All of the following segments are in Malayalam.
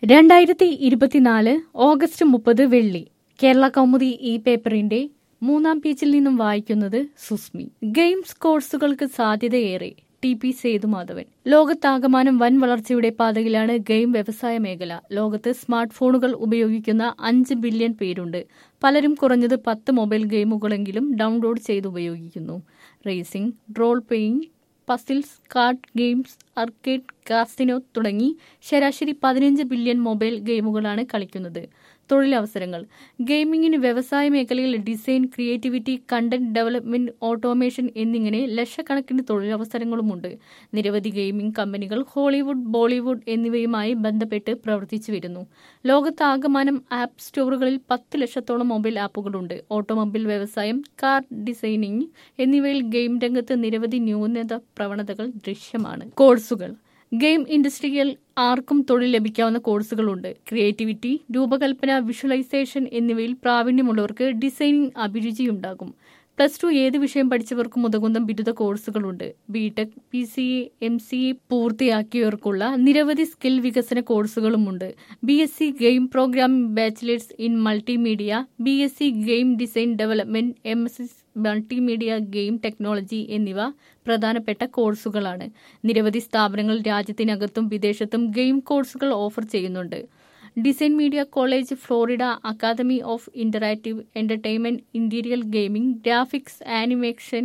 2024 ഓഗസ്റ്റ് 30 വെള്ളി. കേരള കൗമുദി ഈ പേപ്പറിന്റെ 3-ാം പേജിൽ നിന്നും വായിക്കുന്നത് സുസ്മി. ഗെയിംസ് കോഴ്സുകൾക്ക് സാധ്യതയേറെ. TP സേതുമാധവൻ. ലോകത്താകമാനം വൻ വളർച്ചയുടെ പാതയിലാണ് ഗെയിം വ്യവസായ മേഖല. ലോകത്ത് സ്മാർട്ട് ഫോണുകൾ ഉപയോഗിക്കുന്ന 5 ബില്യൺ പേരുണ്ട്. പലരും കുറഞ്ഞത് 10 മൊബൈൽ ഗെയിമുകളെങ്കിലും ഡൗൺലോഡ് ചെയ്ത് ഉപയോഗിക്കുന്നു. Racing, role playing, puzzles, card games, arcade, casino തുടങ്ങി ശരാശരി 15 ബില്യൺ മൊബൈൽ ഗെയിമുകളാണ് കളിക്കുന്നത്. തൊഴിലവസരങ്ങൾ. ഗെയിമിംഗിന് വ്യവസായ മേഖലയിൽ design, creativity, content development, automation എന്നിങ്ങനെ ലക്ഷക്കണക്കിന് തൊഴിലവസരങ്ങളുമുണ്ട്. നിരവധി ഗെയിമിംഗ് കമ്പനികൾ ഹോളിവുഡ്, ബോളിവുഡ് എന്നിവയുമായി ബന്ധപ്പെട്ട് പ്രവർത്തിച്ചു വരുന്നു. ലോകത്താകമാനം ആപ്പ് സ്റ്റോറുകളിൽ 10 ലക്ഷത്തോളം മൊബൈൽ ആപ്പുകളുണ്ട്. ഓട്ടോമൊബൈൽ വ്യവസായം, കാർ ഡിസൈനിങ് എന്നിവയിൽ ഗെയിം രംഗത്ത് നിരവധി ന്യൂനത പ്രവണതകൾ ദൃശ്യമാണ്. കോഴ്സുകൾ. ഗെയിം ഇൻഡസ്ട്രിയിൽ ആർക്കും തൊഴിൽ ലഭിക്കാവുന്ന കോഴ്സുകളുണ്ട്. ക്രിയേറ്റിവിറ്റി, രൂപകൽപ്പന, വിഷ്വലൈസേഷൻ എന്നിവയിൽ പ്രാവീണ്യമുള്ളവർക്ക് ഡിസൈനിങ് അഭിരുചിയുണ്ടാകും. +2 ഏത് വിഷയം പഠിച്ചവർക്കും ഉതകുന്ന ബിരുദ കോഴ്സുകളുണ്ട്. BTech, PCA, MCA പൂർത്തിയാക്കിയവർക്കുള്ള നിരവധി സ്കിൽ വികസന കോഴ്സുകളുമുണ്ട്. BSc game programming, bachelors in multimedia, BSc game design development, MSc multimedia game technology എന്നിവ പ്രധാനപ്പെട്ട കോഴ്സുകളാണ്. നിരവധി സ്ഥാപനങ്ങൾ രാജ്യത്തിനകത്തും വിദേശത്തും ഗെയിം കോഴ്സുകൾ ഓഫർ ചെയ്യുന്നുണ്ട്. Design Media College, Florida Academy of Interactive Entertainment, interior gaming, graphics, animation,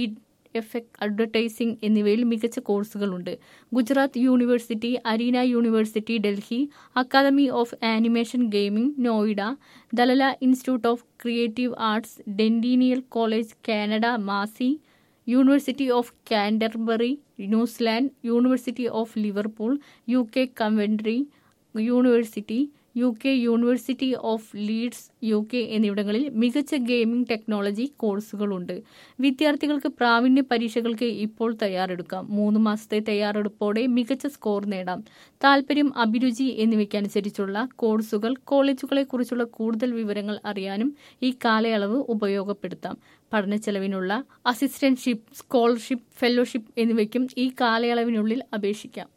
VFX, advertising എന്നിവയിൽ മികച്ച കോഴ്സുകളുണ്ട്. Gujarat University, Arena University Delhi, Academy of Animation Gaming Noida, Dalal Institute of Creative Arts, Centennial College Canada, Massey, University of Canterbury New Zealand, University of Liverpool UK, Coventry University UK, University of Leeds UK എന്നിവിടങ്ങളിൽ മികച്ച ഗെയിമിംഗ് ടെക്നോളജി കോഴ്സുകളുണ്ട്. വിദ്യാർത്ഥികൾക്ക് പ്രാവീണ്യ പരീക്ഷകൾക്ക് ഇപ്പോൾ തയ്യാറെടുക്കാം. 3 മാസത്തെ തയ്യാറെടുപ്പോടെ മികച്ച സ്കോർ നേടാം. താൽപര്യം, അഭിരുചി എന്നിവയ്ക്കനുസരിച്ചുള്ള കോഴ്സുകൾ, കോളേജുകളെക്കുറിച്ചുള്ള കൂടുതൽ വിവരങ്ങൾ അറിയാനും ഈ കാലയളവ് ഉപയോഗപ്പെടുത്താം. പഠനച്ചെലവിനുള്ള അസിസ്റ്റന്റ്ഷിപ്പ്, സ്കോളർഷിപ്പ്, ഫെലോഷിപ്പ് എന്നിവയ്ക്കും ഈ കാലയളവിനുള്ളിൽ അപേക്ഷിക്കാം.